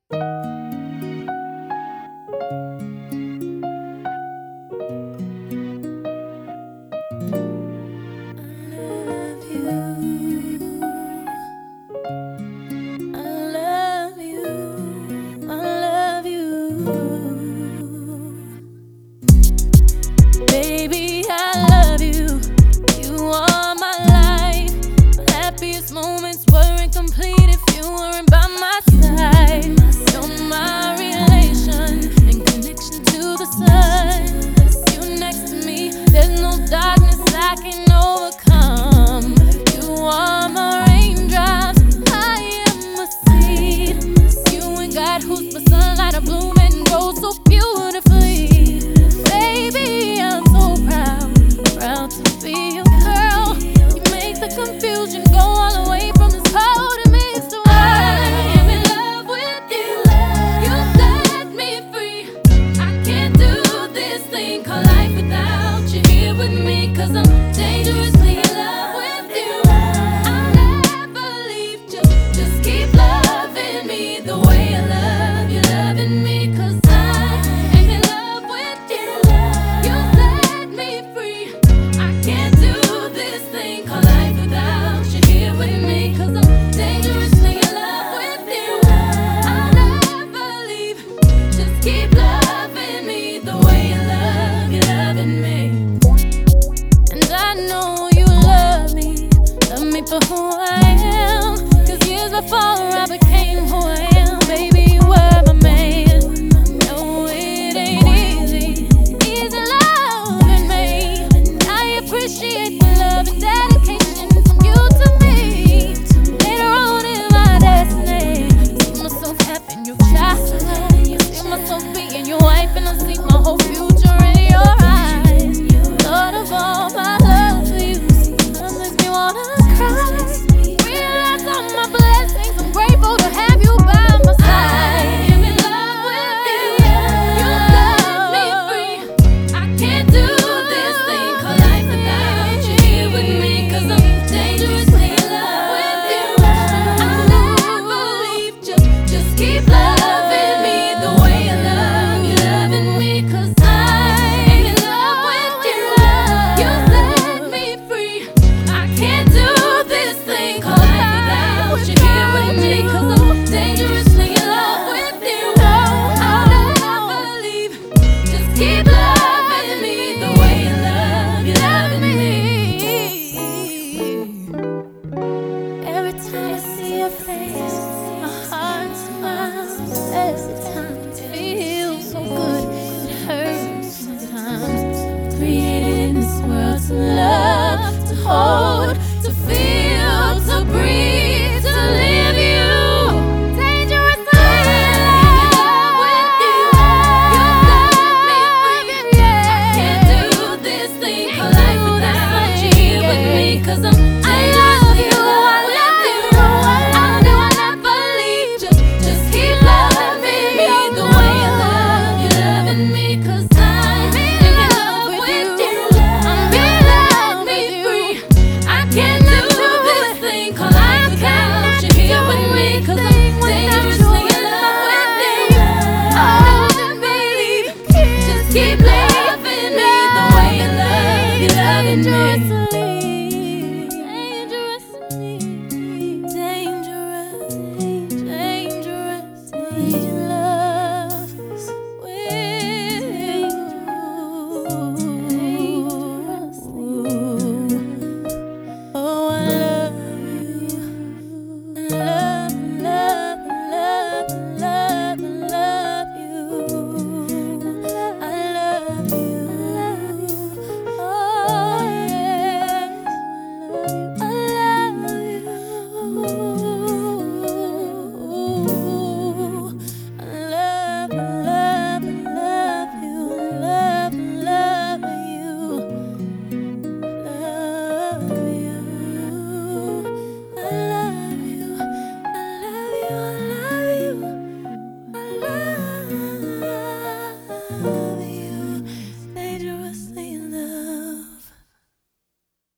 Baby, I love you. You are my life. My happiest moments weren't complete if you weren't by my side. You're my relation and connection to the sun. You next to me, there's no darkness I can overcome. You are my raindrops, I am a seed. You and God who's the sunlight of bloom and grows so beautiful.